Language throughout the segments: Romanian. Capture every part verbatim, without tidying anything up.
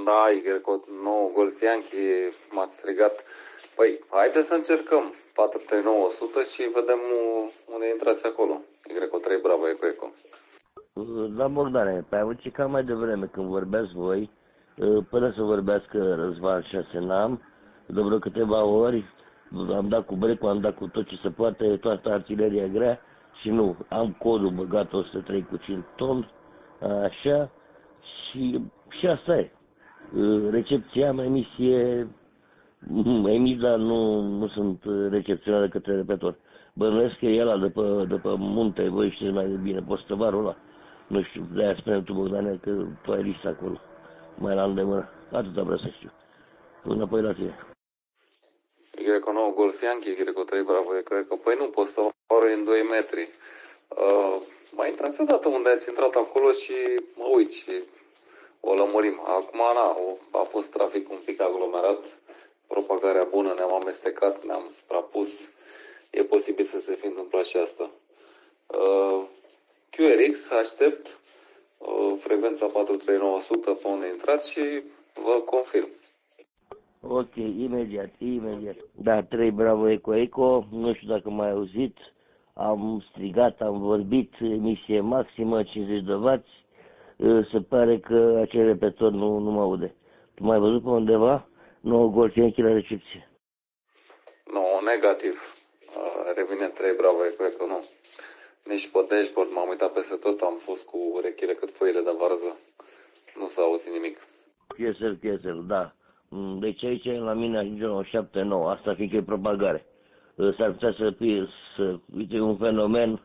Da, Y nouă Golf Yankee m-ați strigat. Păi, haideți să încercăm patru trei nouă o sută și vedem unde intrați acolo. Y trei Bravo Eco Eco. Da, Bogdane, pe ai auzit cam mai devreme când vorbeați voi, până să vorbească Răzvan șase n-am, de vreo câteva ori, am dat cu brecul, am dat cu tot ce se poate, toată artileria grea și nu, am codul băgat o sută trei cu cinci ton, așa, și, și asta e. Recepția am emisie, emis, dar nu, nu sunt recepționat de către repetor. Bănuiesc că e ăla de pe, de pe munte, voi știți mai bine, postăvarul ăla. Nu știu, de-aia spune tu, Bogdane, că tu ai lista acolo, mai la îndemână. Atâta vreau să știu. Înapoi la tine. Y nouă Golf Yankee, Y trei Bravo Eco Eco. Păi nu, postăvarul e în doi metri. Uh, mai intrați odată unde ați intrat acolo și mă uit și o lămurim. Acum, na, a fost trafic un pic aglomerat, propagarea bună, ne-am amestecat, ne-am suprapus. E posibil să se fi întâmplat și asta. Uh, Q R X, aștept uh, frecvența patru trei nouă o sută pe unde intrați și vă confirm. Ok, imediat, imediat. Da, trei Bravo Eco Eco, nu știu dacă m-ai auzit, am strigat, am vorbit, emisie maximă, cincizeci de watt, se pare că acel repetor nu, nu mă aude. Tu m-ai văzut pe undeva? nouă Golf Yankee la recepție. Nu, negativ. Uh, revine trei Bravo Eco Eco, nu. Nici pe dashboard, m-am uitat peste tot, am fost cu urechile cât foile de varză. Nu s-a auzit nimic. Piesel, piesel, da. Deci aici la mine ajunge la șapte nouă, asta fiindcă e propagare. S-ar putea să fie, să, uite, un fenomen,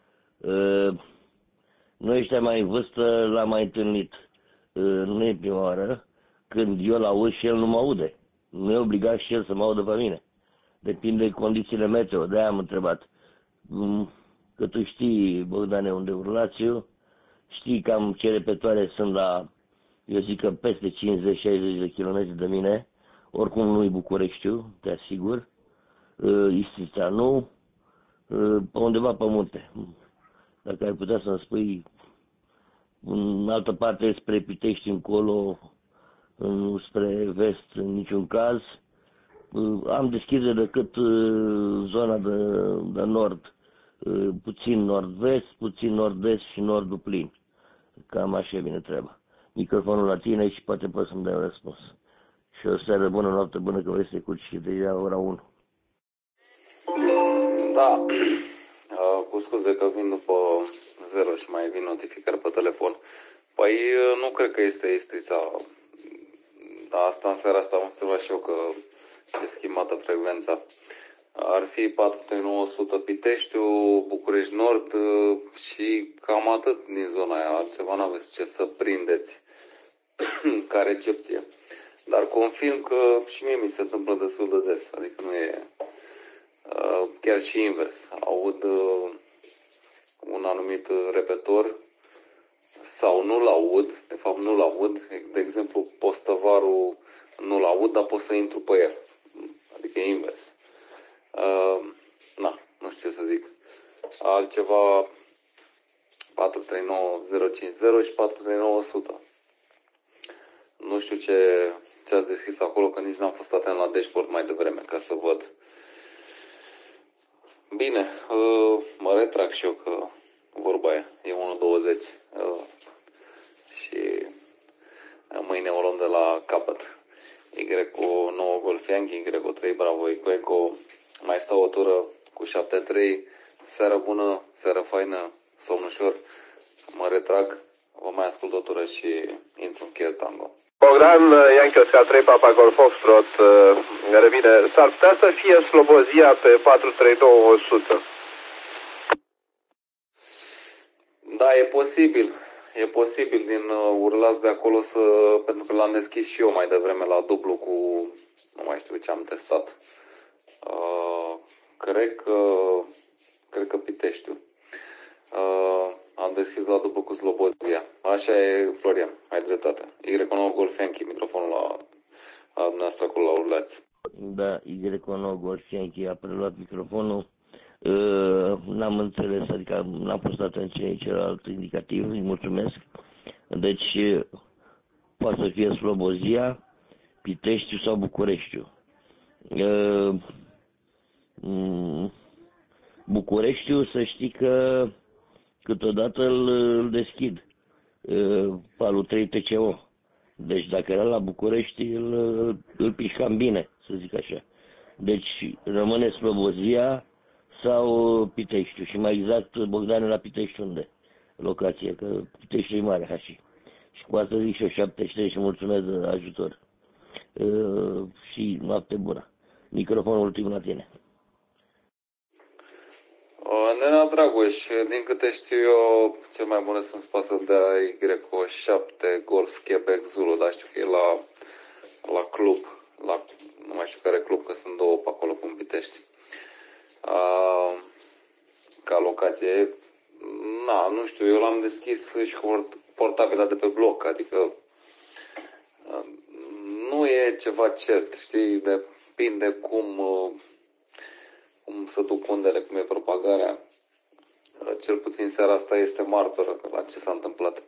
noi ăștia mai în vârstă l-am mai întâlnit. Nu e prima oară, când eu l-aud și el nu mă aude. Nu e obligat și el să mă audă pe mine. Depinde de condițiile meteo, de-aia am întrebat. Că tu știi, Bogdane, unde urlați eu, știi cam ce repetoare sunt la, eu zic că peste cincizeci șaizeci de kilometri de mine, oricum nu-i Bucureștiu, te asigur, Istița nu, pe undeva pe munte. Dacă ai putea să-mi spui în altă parte spre Pitești încolo, în, spre vest, în niciun caz, am deschide decât zona de, de nord, puțin nord-vest, puțin nord-est și nordul plin. Cam așa vine treaba. Microfonul la tine și poate poți să-mi dai un răspuns. Și o seară bună, noapte bună, că vrei să te culci și deja ora unu. Da, uh, cu scuze că vin după zero și mai vin notificări pe telefon. Păi nu cred că este Istrița. Da, asta în seara asta am observat și eu că e schimbată frecvența. Ar fi patru trei nouă o sută Piteștiu, București Nord și cam atât din zona aia. Altceva n-aveți ce să prindeți ca recepție. Dar confirm că și mie mi se întâmplă destul de des. Adică nu e chiar și invers. Aud un anumit repetor sau nu-l aud, de fapt nu-l aud. De exemplu, postăvarul nu-l aud, dar pot să intru pe el. Adică e invers. Uh, na, nu știu ce să zic. Altceva patru trei nouă zero cinci zero și patru trei nouă o sută. Nu știu ce, ce ați deschis acolo, că nici n-am fost atent la dashboard mai devreme ca să văd. Bine, uh, mă retrag și eu că vorba aia e unu douăzeci uh, și mâine o luăm de la capăt. Y nouă Golf Yankee, Y trei Bravo Eco Eco, mai stau o tură cu șapte trei, seară bună, seară faină, somn ușor, mă retrag, vă mai ascult o tură și intru în Kier Tango. Bogdan, Yankee Oscar trei, Papa Golf Foxtrot, revine, s-ar putea să fie Slobozia pe patru trei nouă o sută. Da, e posibil. E posibil din uh, urlați de acolo să... Pentru că l-am deschis și eu mai devreme la dublu cu... Nu mai știu ce am testat. Uh, cred că... Cred că Piteștiu. Uh, am deschis la dublu cu Slobozia. Așa e, Florian. Ai dreptate. Y nouă Golf Yankee, microfonul la, la dumneavoastră acolo la urlați. Da, Y nouă Golf Yankee a preluat microfonul. Uh, n-am înțeles, adică n-am fost atent ce celălalt indicativ, îi mulțumesc. Deci, poate să fie Slobozia, Piteștiu sau Bucureștiu. Uh, Bucureștiu, să știi că câteodată îl, îl deschid, uh, palul trei T C O. Deci dacă era la București, îl, îl, îl pișcam bine, să zic așa. Deci rămâne Slobozia sau Piteștiu. Și mai exact Bogdane la Piteștiu unde? Locație, că Piteștiu e mare, așa. Și cu asta zic și eu șaptezeci și trei și mulțumesc de ajutor. Uh, și noapte bună. Microfonul ultimul la tine. Nena Dragoș, din câte știu eu, cel mai bune sunt spate de Y șapte Golf Quebec Zulu, dar știu că e la, la club, la, nu mai știu care club, că sunt două pe acolo în Pitești. Uh, ca locație, na, nu știu, eu l-am deschis și cu portabila de pe bloc, adică uh, nu e ceva cert, știi, depinde cum... Uh, cum să duc undele, cum e propagarea. Cel puțin seara asta este martoră la ce s-a întâmplat.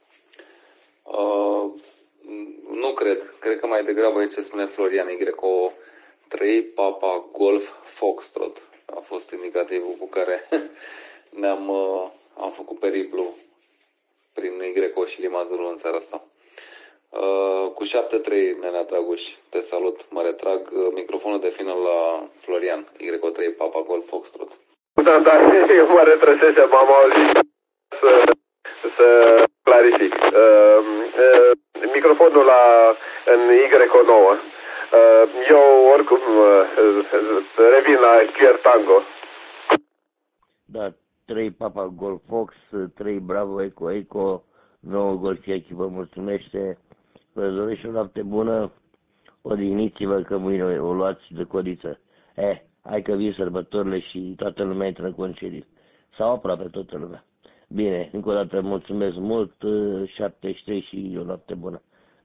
Uh, nu cred. Cred că mai degrabă e ce spune Florian Y O trei Papa Golf Foxtrot. A fost indicativul cu care ne-am uh, am făcut periplu prin Y O și Lima Zulu în seara asta. Uh, cu șapte trei, Nenea Dragoș, te salut, mă retrag. Uh, microfonul de final la Florian, Y O trei Papa Golf Foxtrot. Da, da, eu mă retrăsesc, m-am auzit să, să clarific. Uh, uh, microfonul la, în Y O nouă. Uh, eu oricum uh, revin la Q R Tango. Da, trei Papa Golf Fox, trei Bravo Eco Eco, nouă Golf Yankee vă mulțumește. Vă doresc o noapte bună, odihniți-vă că mâine o luați de codiță. Eh, hai că vin sărbătorile și toată lumea intră în concediu. Sau aproape toată lumea. Bine, încă o dată mulțumesc mult, șaptezeci și trei și o noapte bună.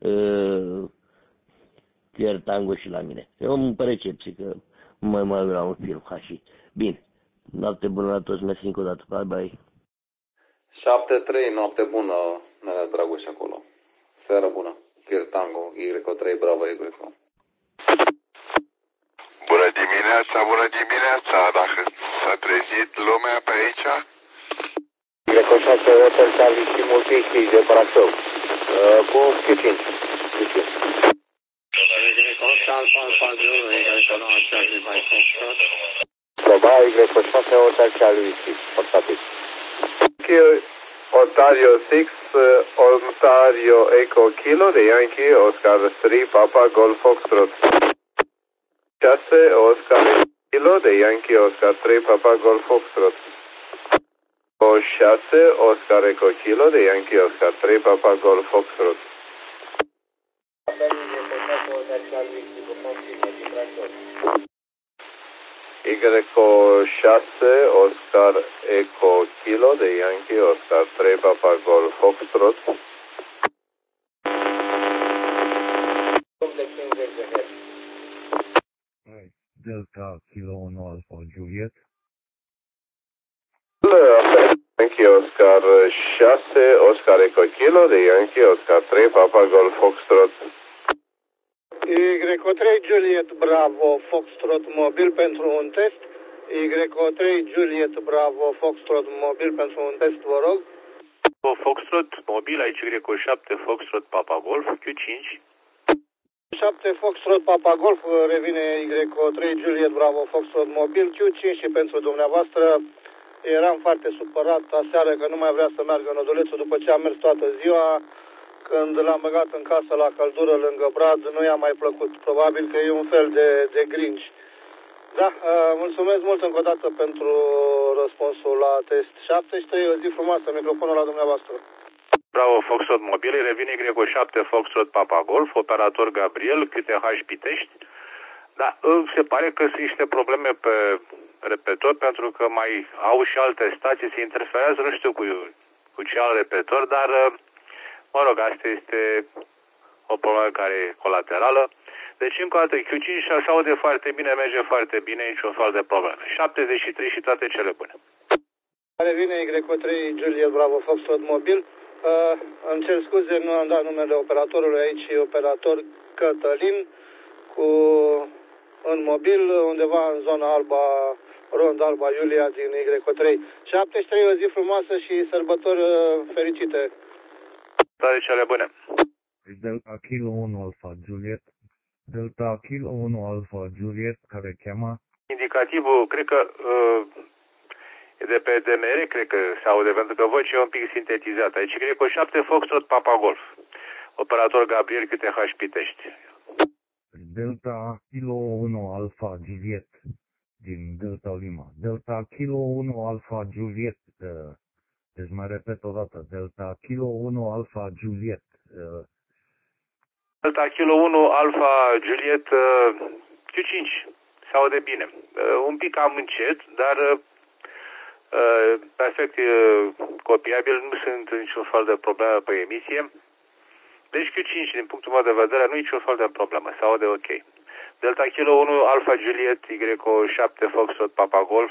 Chiar Tango și la mine. Eu am pe recepție că mă mai la un film, așa. Bine, noapte bună la toți, mersi încă o dată. Bye, bye. șapte trei, noapte bună, Nenea Dragoș acolo. Seară bună. Chiar Tango, Y O trei Bravo Y O. Bună dimineața, bună dimineața, dacă s-a trezit lumea pe aici? Y șase Hotel Charlie și Multichi de Brașov, uh, cu Q cinci. Q cinci. Proba Y șase Hotel Charlie și portabil. Ontario six, Ontario Echo Kilo de Yankee, Oscar trei Papa Golf Foxtrot. șase Oscar Kilo de Yankee, Oscar trei Papa Golf Foxtrot. O șase Oscar Echo Kilo de Yankee, Oscar trei Papa Golf Foxtrot. Y șase Oscar Echo Kilo de Yankee, Oscar trei Papa Golf Foxtrot. Delta Kilo unu Alpha Juliet. Yankee Oscar șase Oscar Echo Kilo de Yankee, Oscar trei Papa Golf Foxtrot. Y trei Juliet Bravo Foxtrot mobil pentru un test. Y trei Juliet Bravo Foxtrot mobil pentru un test, vă rog. Foxtrot mobil, aici Y șapte Foxtrot Papa Golf, Q cinci. șapte Foxtrot Papa Golf, revine Y trei Juliet Bravo Foxtrot mobil, Q cinci și pentru dumneavoastră. Eram foarte supărat aseară că nu mai vrea să meargă în Odulețul după ce am mers toată ziua. Când l-am băgat în casă la căldură lângă brad, nu i-a mai plăcut. Probabil că e un fel de, de grinci. Da, mulțumesc mult încă o dată pentru răspunsul la test șaptezeci și trei. O zi frumoasă, microfonul la dumneavoastră. Bravo, Foxtrot mobil, revine Y șapte Foxtrot Papa Golf, operator Gabriel, Q T H Pitești. Da, se pare că sunt niște probleme pe repetor, pentru că mai au și alte stații, se interferează, nu știu cu, cu ce alt repetor, dar, mă rog, asta este o problemă care e colaterală. Deci, încă o dată, Q cinci se aude foarte bine, merge foarte bine, niciun fel de probleme. șaptezeci și trei și toate cele bune. Revine Y trei Juliet Bravo Foxtrot mobil, Uh, îmi cer scuze, nu am dat numele operatorului aici, operator Cătălin, cu în mobil, undeva în zona Alba, Rond Alba Iulia din Y trei. șaptezeci și trei, o zi frumoasă și sărbători fericite. Toate cele bune. Delta Kilo unu Alpha Juliet. Delta Kilo unu Alpha Juliet, care cheamă? Indicativul, cred că uh, e de pe D M R, cred că se aude, pentru că vocea e un pic sintetizată. Aici cred că șapte Foxtrot Papa Golf. Operator Gabriel Q T H Pitești. Delta Kilo unu Alpha Juliet din Delta Lima. Delta Kilo unu Alpha Juliet. Uh, deci mai repet o dată. Delta Kilo unu Alpha Juliet. Uh, Delta Kilo unu Alpha Juliet uh, Q cinci. Se aude bine. Uh, un pic cam încet, dar uh, uh, perfect uh, copiabil. Nu sunt niciun fel de problemă pe emisie. Deci Q cinci, din punctul meu de vedere, nu e niciun fel de problemă. Se aude ok. Delta Kilo unu Alpha Juliet Y șapte Foxtrot Papa Golf.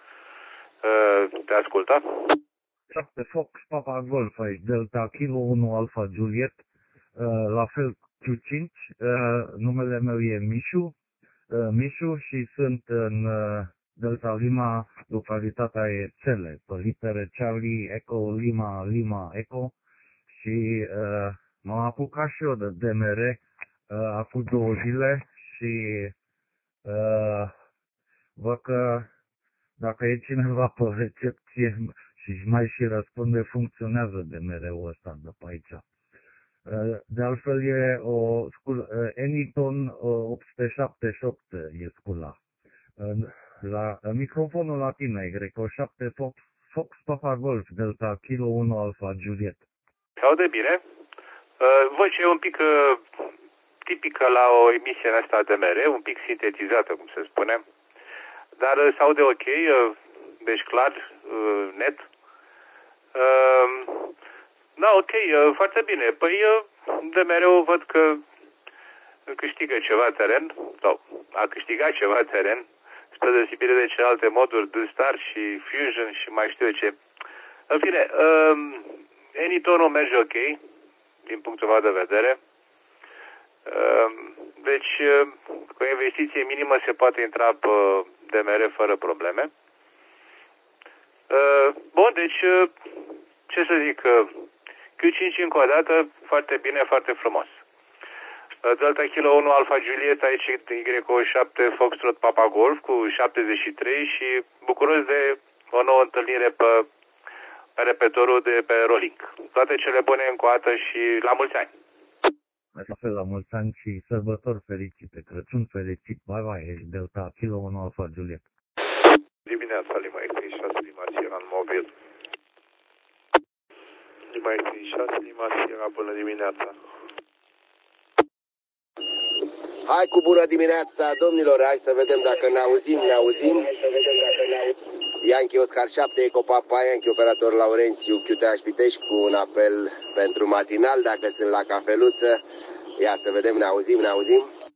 Uh, te ascultă? șapte Fox Papa Golf aici. Delta Kilo unu Alpha Juliet. Uh, la fel Q cinci. Uh, numele meu e Mișu. Uh, Mișu și sunt în uh, Delta Lima, localitatea e Țele, pe litere Charlie, Echo, Lima, Lima, Echo. Și uh, m-am apucat și eu de D M R uh, acum două zile și uh, văd că dacă e cineva pe recepție și mai și răspunde, funcționează D M R-ul ăsta de pe aici. Uh, de altfel e o sculă, uh, Anyton uh, opt sute șaptezeci și opt e scula. Uh, la uh, microfonul la tine, Y șapte Fox, Fox Papa Golf, Delta Kilo unu Alpha Juliet. Se aude bine. Uh, vocea e un pic uh, tipică la o emisie în asta D M R, un pic sintetizată, cum se spune. Dar uh, se aude ok, uh, deci clar, uh, net. Uh, da, ok, uh, foarte bine. Păi uh, D M R-ul văd că câștigă ceva teren, sau a câștigat ceva teren, spre deosebire de celelalte moduri, D-Star și Fusion și mai știu eu ce. În fine, uh, Anytonul merge ok, din punctul meu de vedere. Deci, cu o investiție minimă se poate intra pe D M R fără probleme. Bun, deci, ce să zic, Q cinci încă o dată, foarte bine, foarte frumos. Delta Kilo unu Alpha Juliet, aici Y șapte Foxtrot Papa Golf cu șaptezeci și trei și bucuros de o nouă întâlnire pe pe repetorul de pe Rolling. Toate cele bune încă o dată și la mulți ani. La fel, la mulți ani și sărbători fericite, Crăciun fericit, bye bye, ești Delta Kilo unu Alpha Juliet. Dimineața, Lima X șase, Lima Sierra în mobil. Lima X șase, Lima Sierra, bună dimineața. Hai cu bună dimineața, domnilor, hai să vedem dacă ne auzim, ne auzim. Yankee Oscar șapte, Eco Papa, Yankee operator Laurențiu, Q T H Pitești cu un apel pentru matinal, dacă sunt la cafeluță. Ia să vedem, ne auzim, ne auzim.